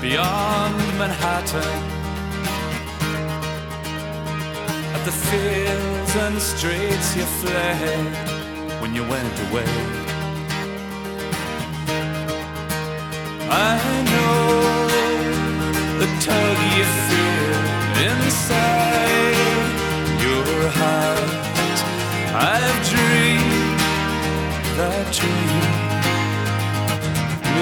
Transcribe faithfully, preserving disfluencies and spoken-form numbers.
beyond Manhattan, at the fields and streets you fled when you went away. I know the tug you feel